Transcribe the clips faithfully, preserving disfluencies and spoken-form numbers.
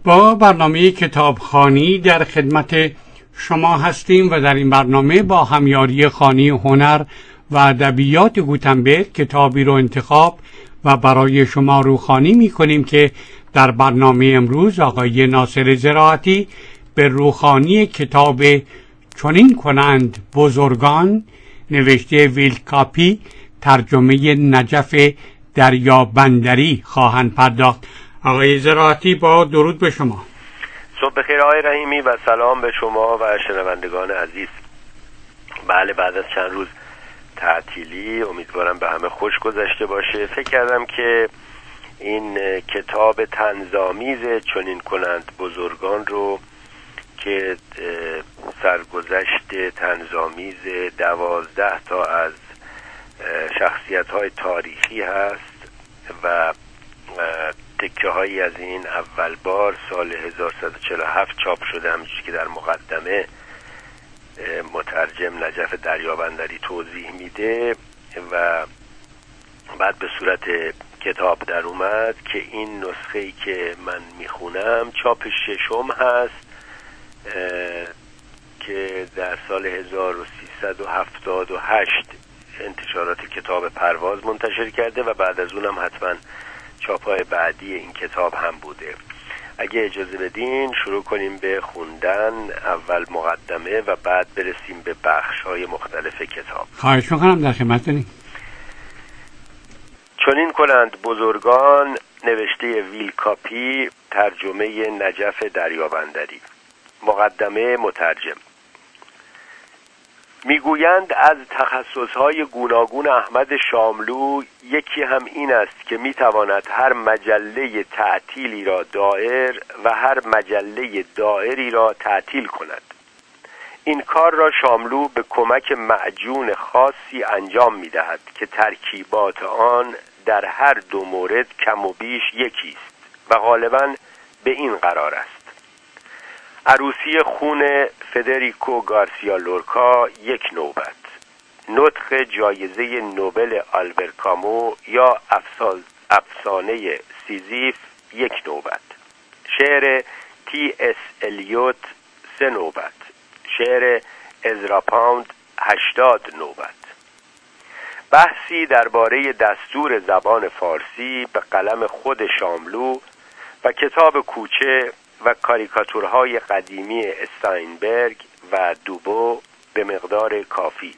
با برنامه کتابخوانی در خدمت شما هستیم و در این برنامه با همیاری خانه هنر و ادبیات گوتنبرگ کتابی رو انتخاب و برای شما روخوانی می کنیم که در برنامه امروز آقای ناصر زراعتی به روخوانی کتاب چنین کنند بزرگان نوشته ویل کاپی ترجمه نجف دریابندری خواهند پرداخت. آقای زراعتی با درود به شما. صبح بخیر آقای رحیمی و سلام به شما و شنوندگان عزیز. بله، بعد از چند روز تعطیلی امیدوارم به همه خوش گذشته باشه. فکر کردم که این کتاب طنزآمیز چنین کنند بزرگان رو که سرگذشت طنزآمیز دوازده تا از شخصیت‌های تاریخی هست و تکه هایی از این اول بار سال هزار و سیصد و چهل و هفت چاپ شده، همونجوری که در مقدمه مترجم نجف دریابندری توضیح میده و بعد به صورت کتاب در اومد که این نسخه‌ای که من میخونم چاپ ششم هست که در سال هزار و سیصد و هفتاد و هشت انتشارات کتاب پرواز منتشر کرده و بعد از اونم حتما چاپ‌های بعدی این کتاب هم بوده. اگه اجازه بدین شروع کنیم به خوندن، اول مقدمه و بعد برسیم به بخش‌های مختلف کتاب. خواهش می‌کنم، در خدمتتونم. چنین کنند بزرگان نوشته ویل کاپی ترجمه نجف دریابندری. مقدمه مترجم. میگویند از تخصصهای گوناگون احمد شاملو یکی هم این است که میتواند هر مجله تعطیلی را دایر و هر مجله دائری را تعطیل کند. این کار را شاملو به کمک معجون خاصی انجام میدهد که ترکیبات آن در هر دو مورد کم و بیش یکی است و غالباً به این قرار است: عروسی خون فدریکو گارسیا لورکا یک نوبت، نطق جایزه نوبل آلبر کامو یا افسانه سیزیف یک نوبت، شعر تی اس الیوت سه نوبت، شعر ازرا پاوند هشتاد نوبت. بحثی درباره دستور زبان فارسی به قلم خود شاملو و کتاب کوچه و کاریکاتورهای قدیمی استاینبرگ و دوبو به مقدار کافی.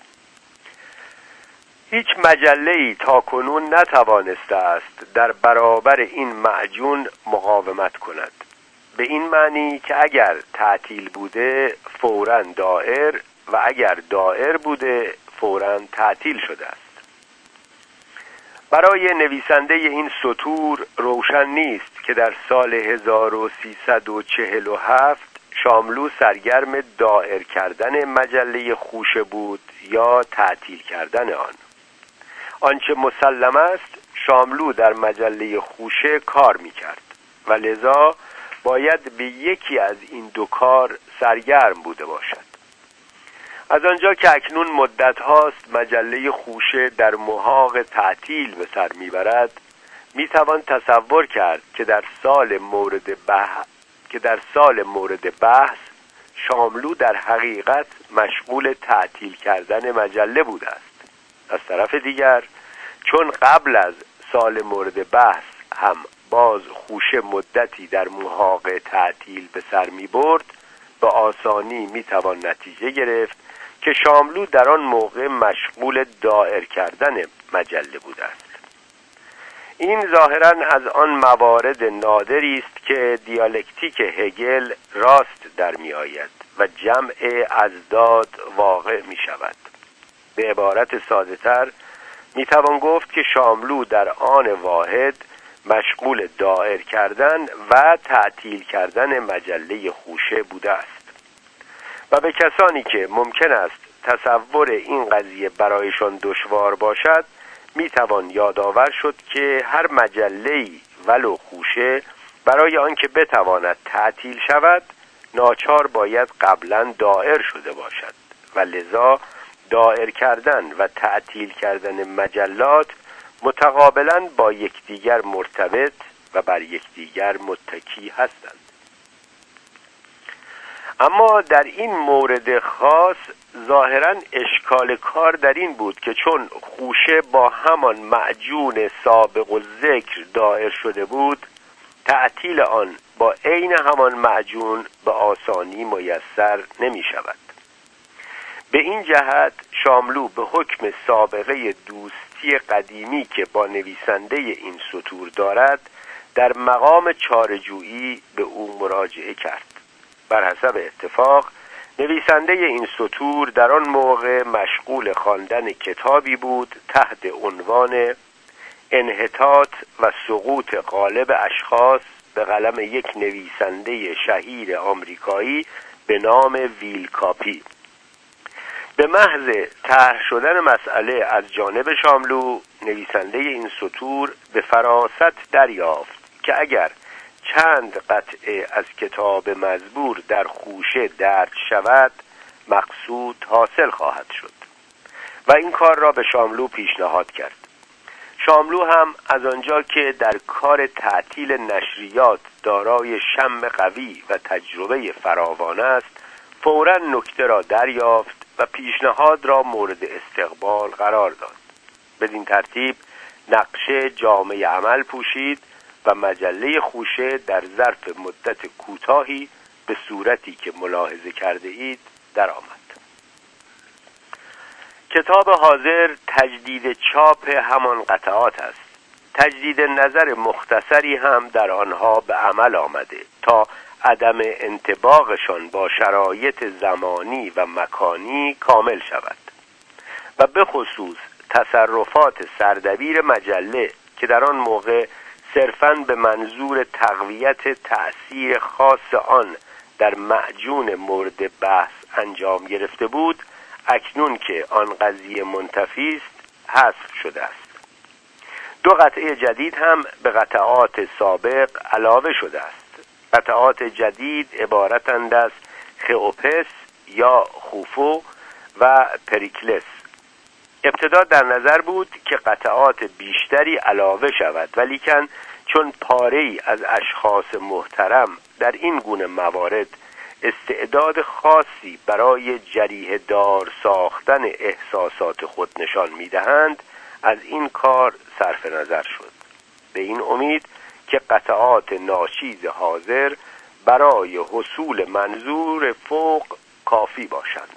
هیچ مجله‌ای تاکنون نتوانسته است در برابر این معجون مقاومت کند، به این معنی که اگر تعطیل بوده فوراً دائر و اگر دائر بوده فوراً تعطیل شده است. برای نویسنده این سطور روشن نیست که در سال هزار و سیصد و چهل و هفت شاملو سرگرم دائر کردن مجله خوشه بود یا تعطیل کردن آن. آنچه مسلم است شاملو در مجله خوشه کار می‌کرد و لذا باید به یکی از این دو کار سرگرم بوده باشد. از آنجا که اکنون مدت هاست مجله خوشه در محاق تعطیل به سر میبرد، میتوان تصور کرد که در سال مورد بحث که در سال مورد بحث شاملو در حقیقت مشغول تعطیل کردن مجله بوده است. از طرف دیگر چون قبل از سال مورد بحث هم باز خوشه مدتی در محاق تعطیل به سر میبرد، به آسانی میتوان نتیجه گرفت که شاملو در آن موقع مشغول دائر کردن مجله بوده است. این ظاهراً از آن موارد نادری است که دیالکتیک هگل راست در می آید و جمع ازداد واقع می شود. به عبارت ساده تر می توان گفت که شاملو در آن واحد مشغول دائر کردن و تعطیل کردن مجله خوشه بوده است و به کسانی که ممکن است تصور این قضیه برایشان دشوار باشد می توان یادآور شد که هر مجله‌ای ولو خوشه برای آنکه بتواند تعطیل شود ناچار باید قبلا دائر شده باشد و لذا دائر کردن و تعطیل کردن مجلات متقابلا با یکدیگر مرتبط و بر یکدیگر متکی هستند. اما در این مورد خاص ظاهراً اشکال کار در این بود که چون خوشه با همان معجون سابق الذکر دایر شده بود، تعطیل آن با عین همان معجون به آسانی میسر نمی شود. به این جهت شاملو به حکم سابقه دوستی قدیمی که با نویسنده این سطور دارد در مقام چاره‌جویی به او مراجعه کرد. بر حسب اتفاق نویسنده این سطور در آن موقع مشغول خواندن کتابی بود تحت عنوان انحطاط و سقوط غالب اشخاص به قلم یک نویسنده شهیر آمریکایی به نام ویل کاپی. به محض طرح شدن مسئله از جانب شاملو، نویسنده این سطور به فراست دریافت که اگر چند قطعه از کتاب مزبور در خوشه درج شود مقصود حاصل خواهد شد و این کار را به شاملو پیشنهاد کرد. شاملو هم از آنجا که در کار تعطیل نشریات دارای شم قوی و تجربه فراوان است، فوراً نکته را دریافت و پیشنهاد را مورد استقبال قرار داد. بدین ترتیب نقشه جامه عمل پوشید و مجله خوشه در ظرف مدت کوتاهی به صورتی که ملاحظه کرده اید درآمد. کتاب حاضر تجدید چاپ همان قطعات است. تجدید نظر مختصری هم در آنها به عمل آمده تا عدم انطباقشان با شرایط زمانی و مکانی کامل شود و به خصوص تصرفات سردبیر مجله که در آن موقع صرفاً به منظور تقویت تأثیر خاص آن در معجون مورد بحث انجام گرفته بود، اکنون که آن قضیه منتفی است حذف شده است. دو قطعه جدید هم به قطعات سابق علاوه شده است. قطعات جدید عبارتند از خئوپس یا خوفو و پریکلس. ابتدا در نظر بود که قطعات بیشتری علاوه شود، ولیکن چون پاره‌ای از اشخاص محترم در این گونه موارد استعداد خاصی برای جریحه دار ساختن احساسات خود نشان می‌دهند، از این کار صرف نظر شد، به این امید که قطعات ناچیز حاضر برای حصول منظور فوق کافی باشند.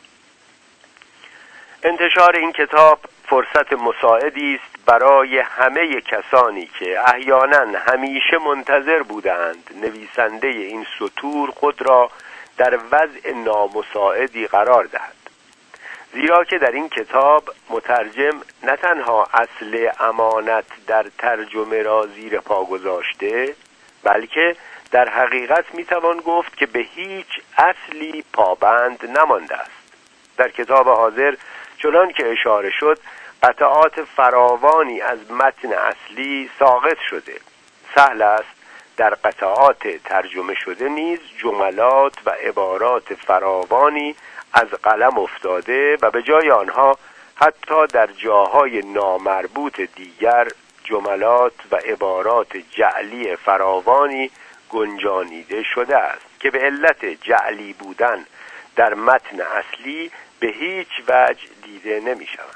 انتشار این کتاب فرصت مساعدی است برای همه کسانی که احیانا همیشه منتظر بودند نویسنده این سطور خود را در وضع نامساعدی قرار دهد، زیرا که در این کتاب مترجم نه تنها اصل امانت در ترجمه را زیر پا گذاشته، بلکه در حقیقت میتوان گفت که به هیچ اصلی پابند نمانده است. در کتاب حاضر چنان که اشاره شد قطعات فراوانی از متن اصلی ساقط شده. سهل است در قطعات ترجمه شده نیز جملات و عبارات فراوانی از قلم افتاده و به جای آنها حتی در جاهای نامربوط دیگر جملات و عبارات جعلی فراوانی گنجانیده شده است که به علت جعلی بودن در متن اصلی به هیچ وجه دیده نمی شوند.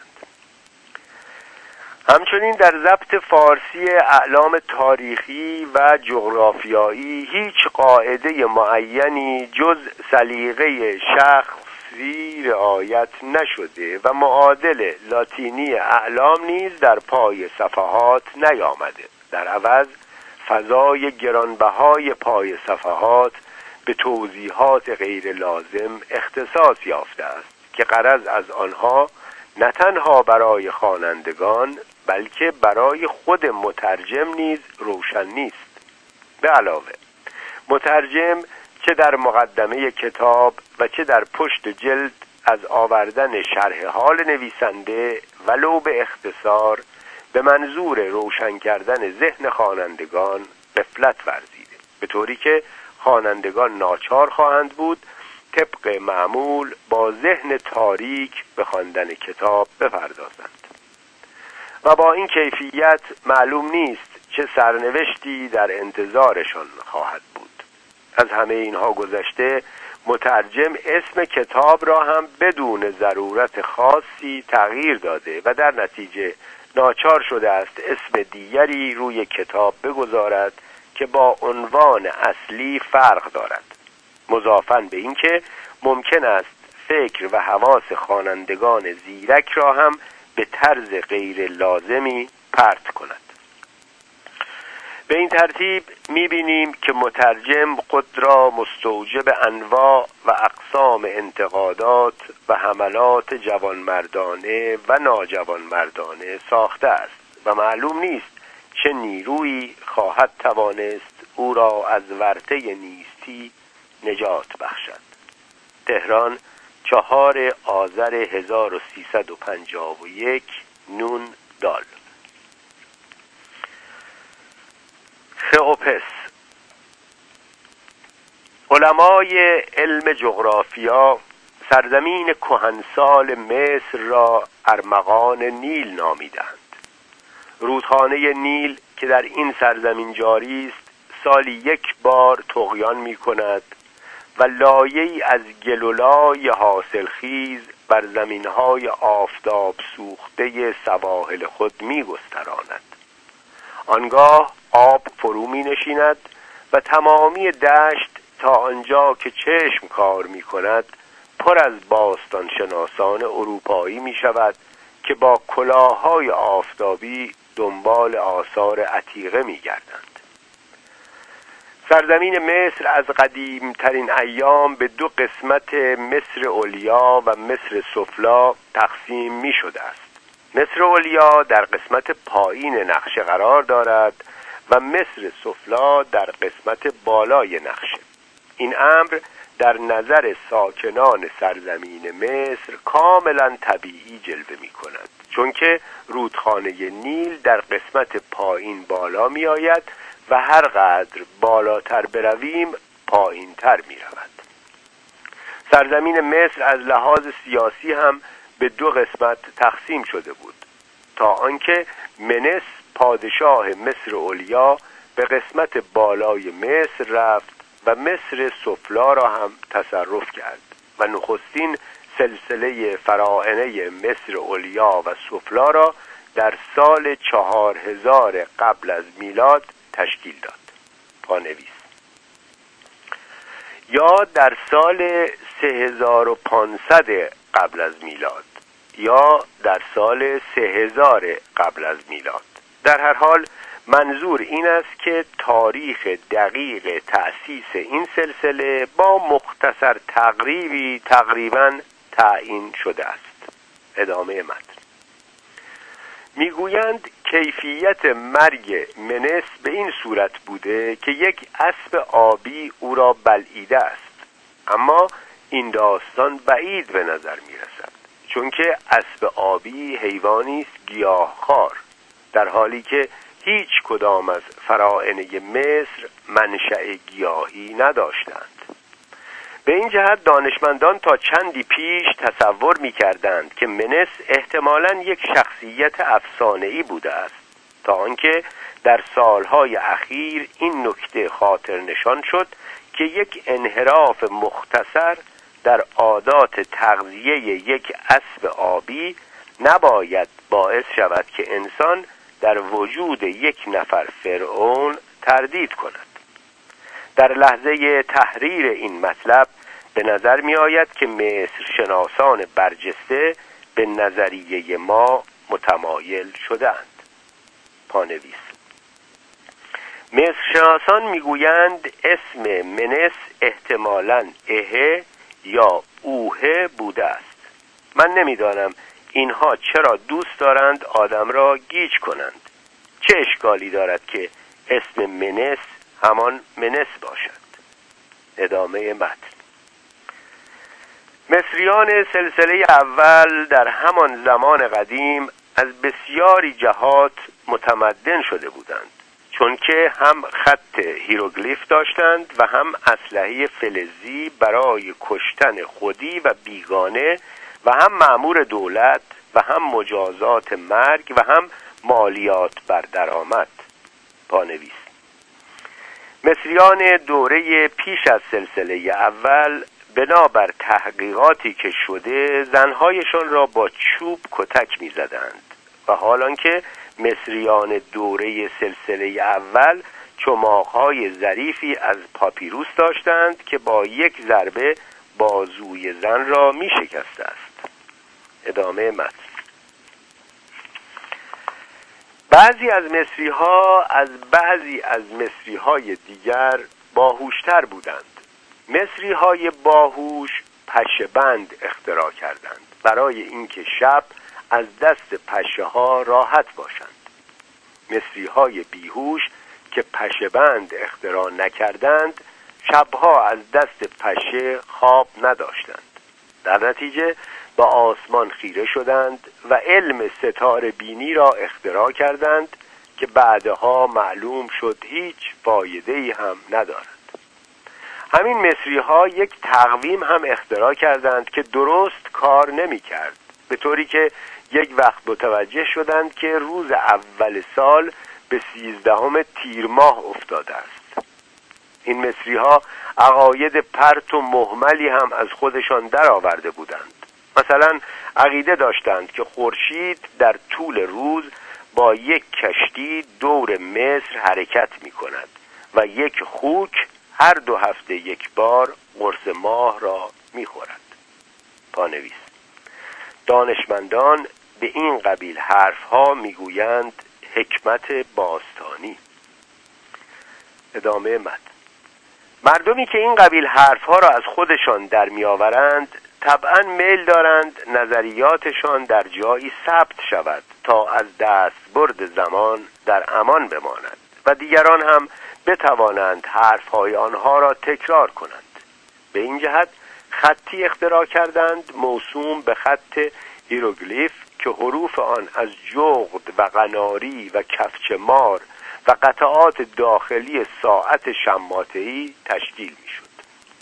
همچنین در ضبط فارسی اعلام تاریخی و جغرافیایی هیچ قاعده معینی جز سلیقه شخصی رعایت نشده و معادل لاتینی اعلام نیز در پای صفحات نیامده. در عوض فضای گرانبهای پای صفحات به توضیحات غیر لازم اختصاص یافته است که غرض از آنها نه تنها برای خوانندگان بلکه برای خود مترجم نیز روشن نیست. به علاوه مترجم چه در مقدمه کتاب و چه در پشت جلد از آوردن شرح حال نویسنده ولو به اختصار به منظور روشن کردن ذهن خوانندگان غفلت ورزیده، به طوری که خوانندگان ناچار خواهند بود طبق معمول با ذهن تاریک به خواندن کتاب بپردازند و با این کیفیت معلوم نیست چه سرنوشتی در انتظارشان خواهد بود. از همه اینها گذشته مترجم اسم کتاب را هم بدون ضرورت خاصی تغییر داده و در نتیجه ناچار شده است اسم دیگری روی کتاب بگذارد که با عنوان اصلی فرق دارد، مضافاً به اینکه ممکن است فکر و حواس خوانندگان زیرک را هم به طرز غیر لازمی پرت کند. به این ترتیب می‌بینیم که مترجم خود را مستوجب انواع و اقسام انتقادات و حملات جوانمردانه و ناجوانمردانه ساخته است و معلوم نیست چه نیرویی خواهد توانست او را از ورطه نیستی نجات بخشد. تهران، چهار آذر هزار و سیصد و پنجاه و یک نون دال. خئوپس. علمای علم جغرافیا سرزمین کهنسال مصر را ارمغان نیل نامیدند. رودخانه نیل که در این سرزمین جاری است سالی یک بار طغیان می کند و لایه‌ای از گلولای حاصلخیز بر زمینهای آفتاب سوخته سواحل خود می گستراند. آنگاه آب فرو می نشیند و تمامی دشت تا آنجا که چشم کار می کند پر از باستانشناسان اروپایی می شود که با کلاه‌های آفتابی دنبال آثار عتیقه می گردند. سرزمین مصر از قدیمترین ایام به دو قسمت مصر علیا و مصر سفلا تقسیم می شده است. مصر علیا در قسمت پایین نقشه قرار دارد و مصر سفلا در قسمت بالای نقشه. این امر در نظر ساکنان سرزمین مصر کاملا طبیعی جلوه می کند، چون که رودخانه نیل در قسمت پایین بالا می آید و هر قدر بالاتر برویم پایین تر می رود. سرزمین مصر از لحاظ سیاسی هم به دو قسمت تقسیم شده بود تا آنکه منس پادشاه مصر علیا به قسمت بالای مصر رفت و مصر سفلا را هم تصرف کرد و نخستین سلسله فراعنه مصر علیا و سفلا را در سال چهار هزار قبل از میلاد تشکیل داد. پانویس. یا در سال سه هزار و پانصد قبل از میلاد یا در سال سه هزار قبل از میلاد. در هر حال منظور این است که تاریخ دقیق تأسیس این سلسله با مختصر تقریبی تقریباً تعیین شده است. ادامه متن. میگویند کیفیت مرگ منس به این صورت بوده که یک اسب آبی او را بلعیده است، اما این داستان بعید به نظر میرسد، چون که اسب آبی حیوانی است گیاهخوار، در حالی که هیچ کدام از فراعنه مصر منشأ گیاهی نداشتند. به این جهت دانشمندان تا چندی پیش تصور می‌کردند که منس احتمالاً یک شخصیت افسانه‌ای بوده است، تا آنکه در سالهای اخیر این نکته خاطر نشان شد که یک انحراف مختصر در عادات تغذیه یک اسب آبی نباید باعث شود که انسان در وجود یک نفر فرعون تردید کند. در لحظه تحریر این مطلب به نظر می آید که مصر شناسان برجسته به نظریه ما متمایل شدند. پانویس. مصر شناسان می گویند اسم منس احتمالاً اهه یا اوهه بوده است. من نمیدانم اینها چرا دوست دارند آدم را گیج کنند. چه اشکالی دارد که اسم منس همان منس باشد؟ ادامه متن. مصریان سلسله اول در همان زمان قدیم از بسیاری جهات متمدن شده بودند، چون که هم خط هیروگلیف داشتند و هم اسلحه فلزی برای کشتن خودی و بیگانه و هم مأمور دولت و هم مجازات مرگ و هم مالیات بر درآمد. پانویس. مصریان دوره پیش از سلسله اول بنابر تحقیقاتی که شده زنهایشان را با چوب کتک می زدند و حالان که مصریان دوره سلسله اول چماقهای ظریفی از پاپیروس داشتند که با یک ضربه بازوی زن را می شکسته است. ادامه متن. بعضی از مصری ها از بعضی از مصری های دیگر باهوشتر بودند. مصری های باهوش پشه بند اختراع کردند برای اینکه شب از دست پشه ها راحت باشند. مصری های بیهوش که پشه بند اختراع نکردند شبها از دست پشه خواب نداشتند. در نتیجه به آسمان خیره شدند و علم ستاره بینی را اختراع کردند که بعدها معلوم شد هیچ فایده‌ای هم ندارد. همین مصری ها یک تقویم هم اختراع کردند که درست کار نمی کرد، به طوری که یک وقت متوجه شدند که روز اول سال به سیزدهم تیر ماه افتاده است. این مصری ها عقاید پرت و مهملی هم از خودشان در آورده بودند. مثلا عقیده داشتند که خورشید در طول روز با یک کشتی دور مصر حرکت می کند و یک خوک هر دو هفته یک بار قرص ماه را می خورد. پانویس: دانشمندان به این قبیل حرفها می گویند حکمت باستانی. ادامه متن. مردمی که این قبیل حرفها را از خودشان در می آورند طبعا میل دارند نظریاتشان در جایی ثبت شود تا از دست برد زمان در امان بماند و دیگران هم بتوانند حرفهای آنها را تکرار کنند. به این جهت خطی اختراع کردند موسوم به خط هیروگلیف که حروف آن از جغد و قناری و کفچ مار و قطعات داخلی ساعت شماته‌ای تشکیل می شد.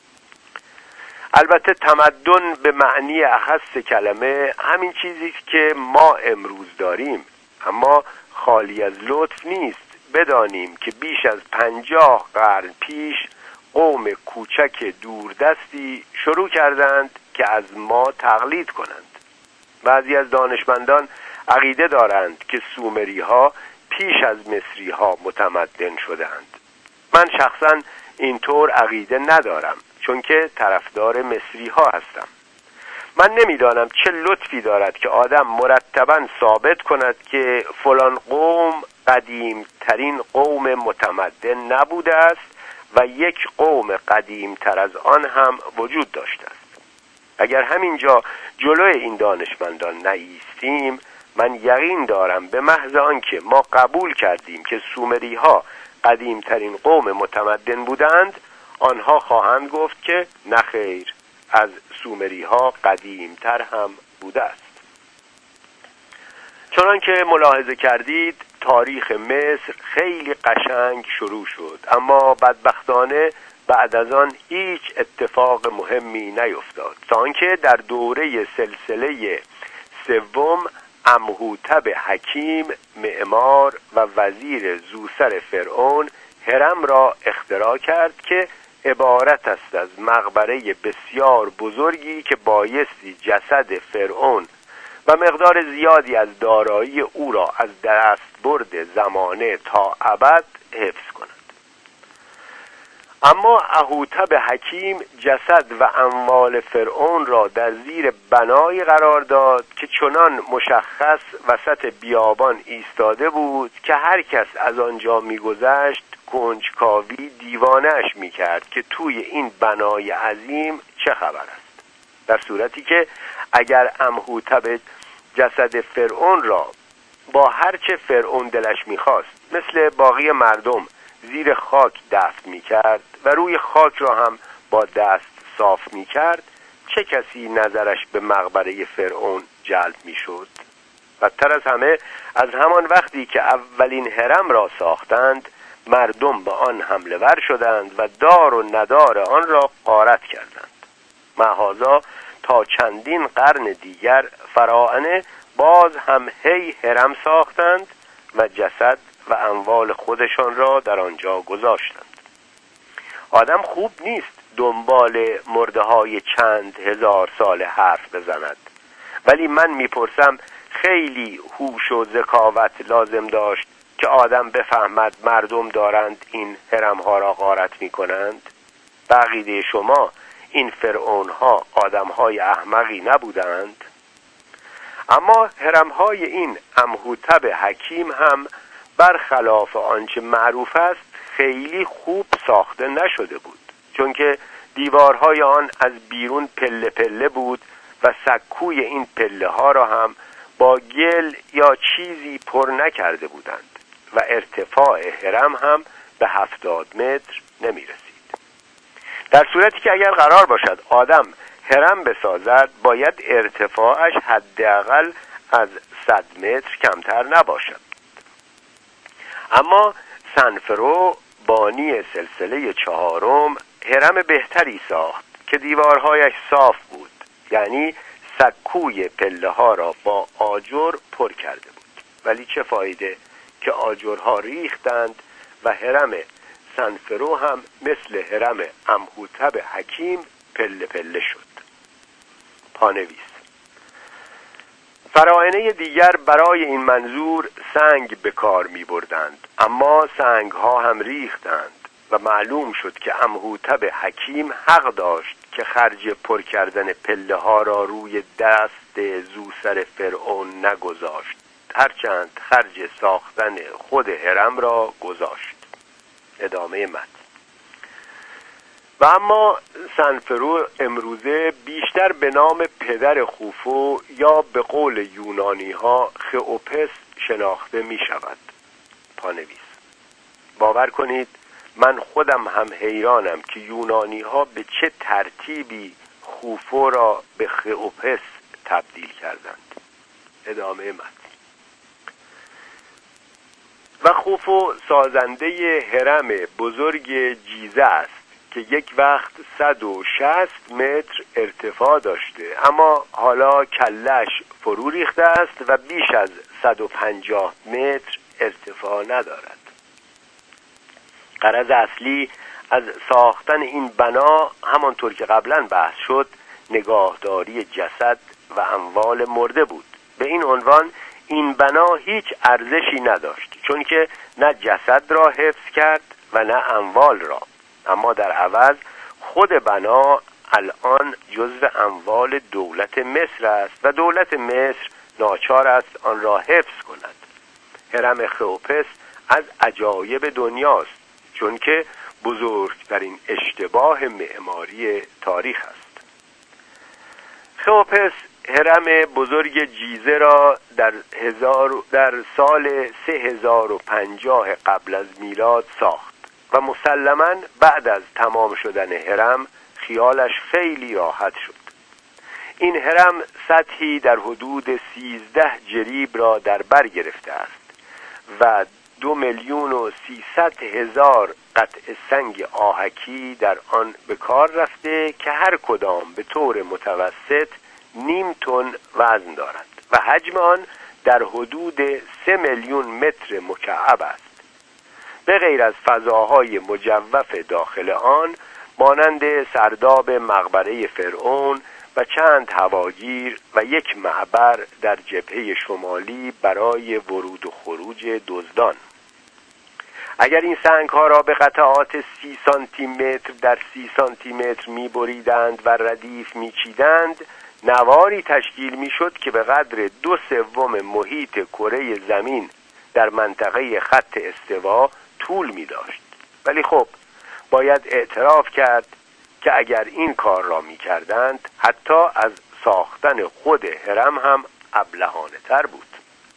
البته تمدن به معنی اخص کلمه همین چیزی است که ما امروز داریم، اما خالی از لطف نیست. بدانیم که بیش از پنجاه قرن پیش قوم کوچک دوردستی شروع کردند که از ما تقلید کنند. بعضی از دانشمندان عقیده دارند که سومری ها پیش از مصری ها متمدن شدند. من شخصا اینطور عقیده ندارم، چون که طرفدار مصری ها هستم. من نمیدانم چه لطفی دارد که آدم مرتباً ثابت کند که فلان قوم قدیم ترین قوم متمدن نبوده است و یک قوم قدیم تر از آن هم وجود داشته است. اگر همینجا جلوی این دانشمندان نایستیم، من یقین دارم به محض آنکه ما قبول کردیم که سومری ها قدیم ترین قوم متمدن بودند، آنها خواهند گفت که نخیر، از سومری ها قدیم تر هم بوده است. چنان که ملاحظه کردید تاریخ مصر خیلی قشنگ شروع شد، اما بدبختانه بعد از آن هیچ اتفاق مهمی نیفتاد تا آنکه در دوره سلسله سوم امهوتب حکیم معمار و وزیر زوسر فرعون هرم را اختراع کرد که عبارت است از مقبره بسیار بزرگی که بایستی جسد فرعون و مقدار زیادی از دارایی او را از دستبرد زمانه تا ابد حفظ کند. اما امهوتب حکیم جسد و اموال فرعون را در زیر بنایی قرار داد که چنان مشخص وسط بیابان ایستاده بود که هر کس از آنجا می‌گذشت کنجکاوی دیوانه‌اش می‌کرد که توی این بنای عظیم چه خبر است. در صورتی که اگر امهوتب جسد فرعون را با هر چه فرعون دلش می‌خواست مثل باقی مردم زیر خاک دفن می‌کرد و روی خاک را هم با دست صاف می‌کرد، چه کسی نظرش به مقبره فرعون جلب می‌شد؟ بدتر از همه، از همان وقتی که اولین هرم را ساختند مردم به آن حمله ور شدند و دار و ندار آن را غارت کردند. معاذا تا چندین قرن دیگر فراعنه باز هم هی هرم ساختند و جسد و اموال خودشان را در آنجا گذاشتند. آدم خوب نیست دنبال مرده های چند هزار سال حرف بزند. ولی من میپرسم خیلی هوش و ذکاوت لازم داشت که آدم بفهمد مردم دارند این هرم‌ها را غارت میکنند؟ به عقیده شما این فرعون‌ها آدم‌های احمقی نبودند؟ اما هرم‌های این امهوتب حکیم هم برخلاف آنچه معروف است خیلی خوب ساخته نشده بود، چون که دیوارهای آن از بیرون پله پله بود و سکوی این پله ها را هم با گل یا چیزی پر نکرده بودند و ارتفاع هرم هم به هفتاد متر نمی رسید. در صورتی که اگر قرار باشد آدم هرم بسازد باید ارتفاعش حداقل از صد متر کمتر نباشد. اما سنفرو بانی سلسله چهارم هرم بهتری ساخت که دیوارهایش صاف بود، یعنی سکوی پله ها را با آجر پر کرده بود. ولی چه فایده که آجرها ریختند و هرم سنفرو هم مثل هرم امهوتب حکیم پله پله شد. پانویس: فراعنه دیگر برای این منظور سنگ به کار می بردند، اما سنگ ها هم ریختند و معلوم شد که امهوتب حکیم حق داشت که خرج پر کردن پله ها را روی دست زوسر فرعون نگذاشت، هرچند خرج ساختن خود هرم را گذاشت. ادامه متن. و اما سنفرو امروزه بیشتر به نام پدر خوفو یا به قول یونانی ها خئوپس شناخته می شود. پانویس: باور کنید من خودم هم حیرانم که یونانی ها به چه ترتیبی خوفو را به خئوپس تبدیل کردند. ادامه متن. و خوفو سازنده هرم بزرگ جیزه است که یک وقت صد و شصت متر ارتفاع داشته، اما حالا کلش فرو ریخته است و بیش از صد و پنجاه متر ارتفاع ندارد. غرض اصلی از ساختن این بنا همانطور که قبلا بحث شد نگاهداری جسد و اموال مرده بود. به این عنوان این بنا هیچ ارزشی نداشت، چون که نه جسد را حفظ کرد و نه اموال را، اما در عوض خود بنا الان جزو اموال دولت مصر است و دولت مصر ناچار است آن را حفظ کند. هرم خئوپس از عجایب دنیاست، چون که بزرگترین اشتباه معماری تاریخ است. خئوپس هرم بزرگ جیزه را در, هزار در سال سه هزار و پنجاه قبل از میلاد ساخت و مسلماً بعد از تمام شدن هرم خیالش خیلی راحت شد. این هرم سطحی در حدود سیزده جریب را در بر گرفته است و دو میلیون و سیصد هزار قطعه سنگ آهکی در آن به کار رفته که هر کدام به طور متوسط نیم تن وزن دارد و حجم آن در حدود سه میلیون متر مکعب است. به غیر از فضاهای مجوف داخل آن مانند سرداب مقبره فرعون و چند هواگیر و یک معبر در جبهه شمالی برای ورود و خروج دزدان. اگر این سنگ ها را به قطعات سی سانتی متر در سی سانتی متر می بریدند و ردیف می چیدند، نواری تشکیل می شد که به قدر دو سوم محیط کره زمین در منطقه خط استوا طول می داشت. ولی خب باید اعتراف کرد که اگر این کار را می کردند حتی از ساختن خود هرم هم ابلهانه تر بود.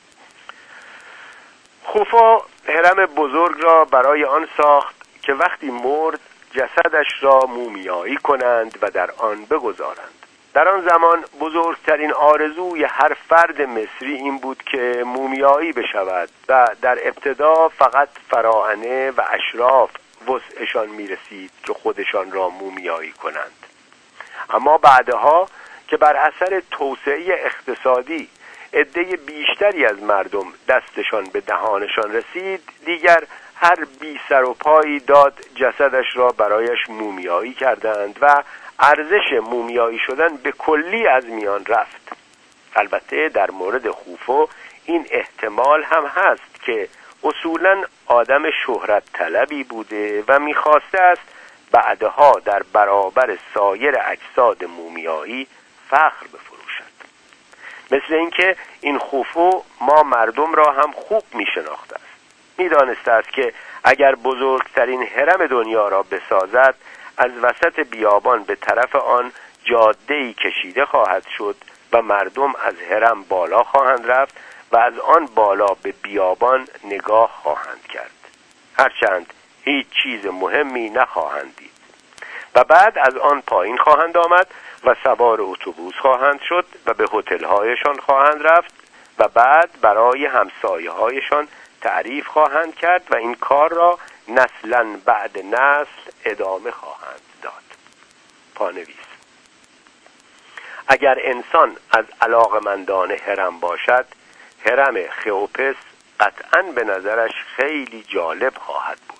خوفو هرم بزرگ را برای آن ساخت که وقتی مرد جسدش را مومیایی کنند و در آن بگذارند. در آن زمان بزرگترین آرزوی هر فرد مصری این بود که مومیایی بشود و در ابتدا فقط فراعنه و اشراف وسعشان می رسید که خودشان را مومیایی کنند. اما بعدها که بر اثر توسعه اقتصادی عده بیشتری از مردم دستشان به دهانشان رسید، دیگر هر بی سر و پایی داد جسدش را برایش مومیایی کردند و ارزش مومیایی شدن به کلی از میان رفت. البته در مورد خوفو این احتمال هم هست که اصولاً آدم شهرت طلبی بوده و میخواسته است بعدها در برابر سایر اجساد مومیایی فخر بفروشد. مثل اینکه این خوفو ما مردم را هم خوب میشناخته است. میدانسته است که اگر بزرگترین هرم دنیا را بسازد از وسط بیابان به طرف آن جاده‌ای کشیده خواهد شد و مردم از هرم بالا خواهند رفت و از آن بالا به بیابان نگاه خواهند کرد، هرچند هیچ چیز مهمی نخواهند دید و بعد از آن پایین خواهند آمد و سوار اتوبوس خواهند شد و به هتل‌هایشان خواهند رفت و بعد برای همسایه‌هایشان تعریف خواهند کرد و این کار را نسلاً بعد نسل ادامه خواهند داد. پانویس: اگر انسان از علاقمندان هرم باشد، هرم خئوپس قطعاً به نظرش خیلی جالب خواهد بود.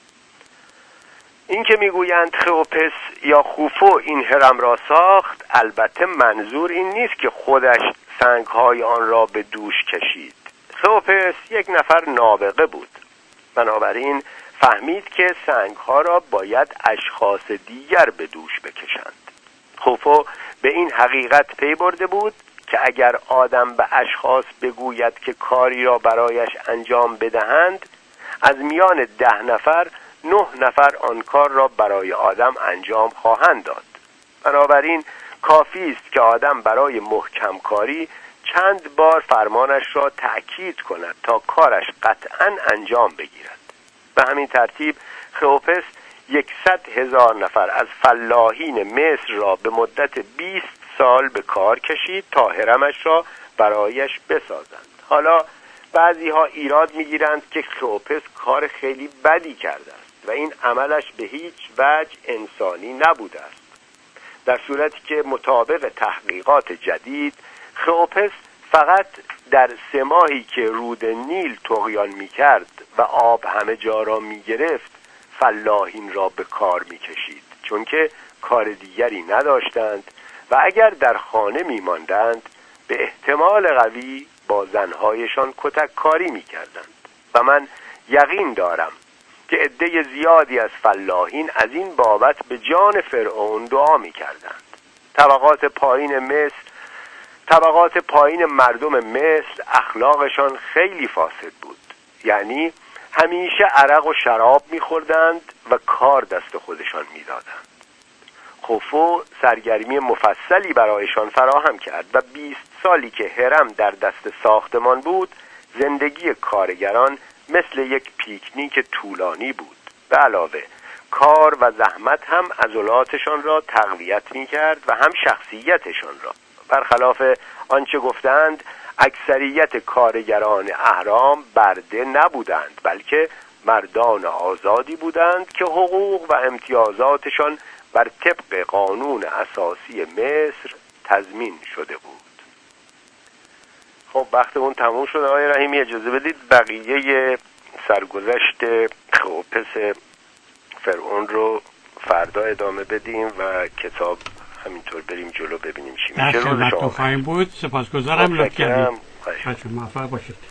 این که میگویند خئوپس یا خوفو این هرم را ساخت، البته منظور این نیست که خودش سنگ‌های آن را به دوش کشید. خئوپس یک نفر نابغه بود، بنابراین فهمید که سنگ‌ها را باید اشخاص دیگر به دوش بکشند. خوفو به این حقیقت پی برده بود که اگر آدم به اشخاص بگوید که کاری را برایش انجام بدهند، از میان ده نفر نه نفر آن کار را برای آدم انجام خواهند داد. بنابراین کافی است که آدم برای محکم کاری چند بار فرمانش را تأکید کند تا کارش قطعاً انجام بگیرد. به همین ترتیب خئوپس یکصد هزار نفر از فلاحین مصر را به مدت بیست سال به کار کشید تا هرمش را برایش بسازند. حالا بعضی ها ایراد میگیرند که خئوپس کار خیلی بدی کرده است و این عملش به هیچ وجه انسانی نبوده است، در صورتی که مطابق تحقیقات جدید خئوپس فقط در سه ماهی که رود نیل طغیان میکرد و آب همه جا را میگرفت فلاحین را به کار میکشید، چون که کار دیگری نداشتند و اگر در خانه میماندند به احتمال قوی با زنهایشان کتک کاری میکردند. و من یقین دارم که عده زیادی از فلاحین از این بابت به جان فرعون دعا میکردند. طبقات پایین مصر طبقات پایین مردم مصر اخلاقشان خیلی فاسد بود، یعنی همیشه عرق و شراب میخوردند و کار دست خودشان میدادند. خوفو سرگرمی مفصلی برایشان فراهم کرد و بیست سالی که هرم در دست ساختمان بود، زندگی کارگران مثل یک پیکنیک طولانی بود. به علاوه کار و زحمت هم عضلاتشان را تقویت می‌کرد و هم شخصیتشان را. برخلاف آنچه گفتند، اکثریت کارگران اهرام برده نبودند، بلکه مردان آزادی بودند که حقوق و امتیازاتشان بر طبق قانون اساسی مصر تضمین شده بود. خب وقتمون تموم شد آقای رحیمی، اجازه بدید بقیه سرگذشت خئوپس فرعون رو فردا ادامه بدیم و کتاب همینطور بریم جلو ببینیم چی میشه. روز شما خواهیم بود. سپاسگزارم، لطف کردید. موفق باشید.